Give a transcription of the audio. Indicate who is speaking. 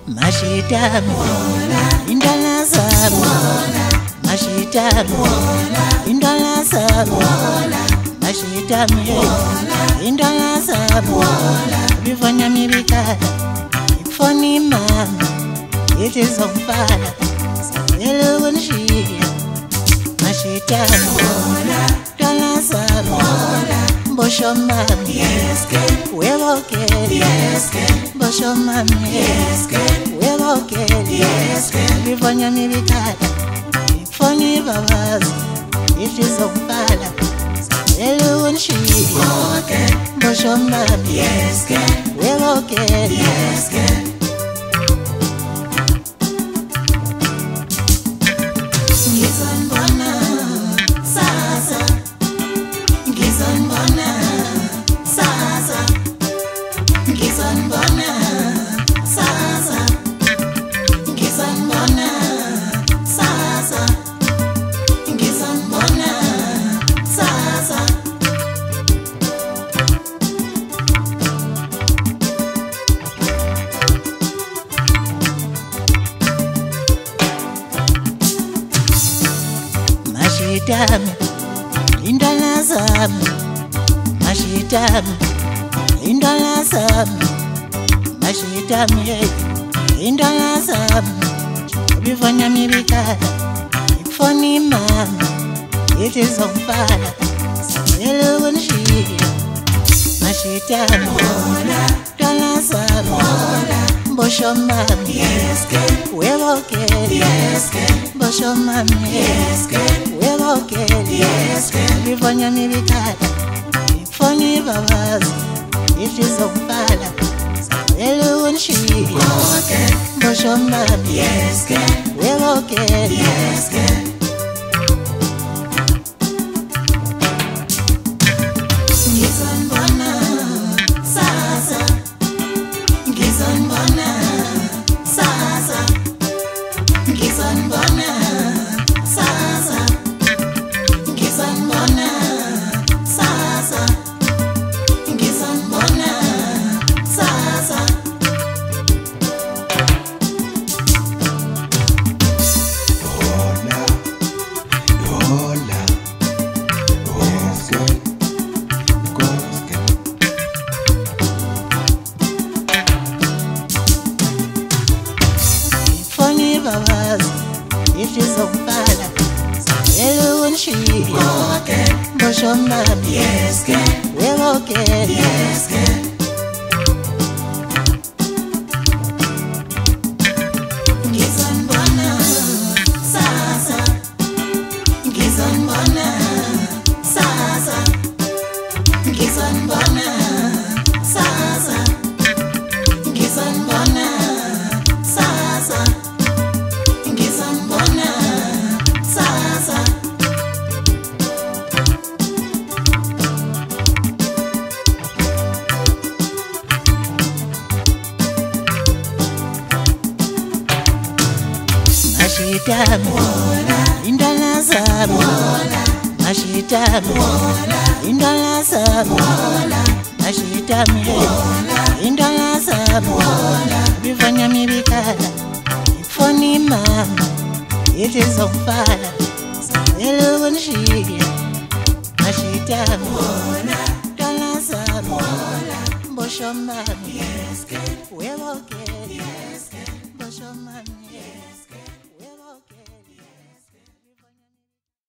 Speaker 1: Mashitami indala zami Mashitami indala zami Mashitami indala zami Bifanya mibikala Ikufoni mama Iti zongfala Sabelo wanshia Mashitami indala zami Bosho mami Wewokeli Bosho mami Wewokeli Bifanya mibikala Ikufoni babazi Iti zongfala Sabelo wanshia Bosho mami Wewokeli Ngizonibona sasa Ngizonibona sasa Ngizonibona sasa Ngizonibona sasa Ngizonibona sasa Mashitami indala zami Mashitami indala zami Mashitami indala zami Bifanya mibikala Ikufoni mama Iti zongfala Sabelo wanshia Mashitami indala zami Bosho mami Wewokeli Bosho mami Wewokeli Bifanya mibikala Ikufoni babazi Iti zongfala Sabelo wanshia Bosho mami Wewokeli Ngizonibona sasa Ngizonibona sasa Ngizonibona sasa Ngizonibona sasa Ngizonibona sasa Ifoni babazi Iti zongfala Sabelo wanshia Bosho mami Wewokeli Ngizonibona sasa Ngizonibona sasa Ngizonibona sasa Ngizonibona sasa Ngizonibona sasa Mashitami indala zami Mashitami indala zami Mashitami indala zami Bifanya mibikala Ikufoni mama Iti zongfala Sabelo wanshia Mashitami indala zami Bosho mami Wewokeli